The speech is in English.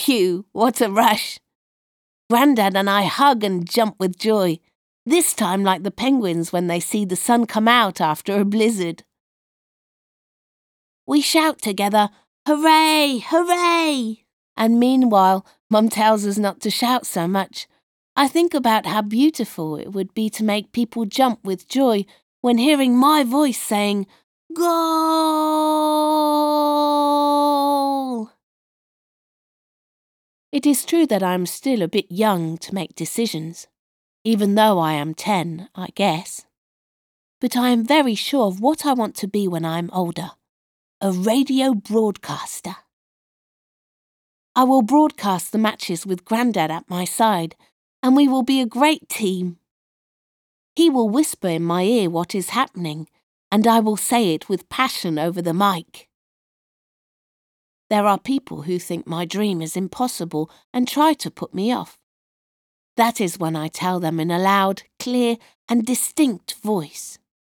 Phew, what a rush! Grandad and I hug and jump with joy, this time like the penguins when they see the sun come out after a blizzard. We shout together, "Hooray! Hooray!" And meanwhile, Mum tells us not to shout so much. I think about how beautiful it would be to make people jump with joy when hearing my voice saying, "Goal!" It is true that I am still a bit young to make decisions, even though I am 10, I guess. But I am very sure of what I want to be when I am older. A radio broadcaster. I will broadcast the matches with Grandad at my side, and we will be a great team. He will whisper in my ear what is happening, and I will say it with passion over the mic. There are people who think my dream is impossible and try to put me off. That is when I tell them in a loud, clear, and distinct voice,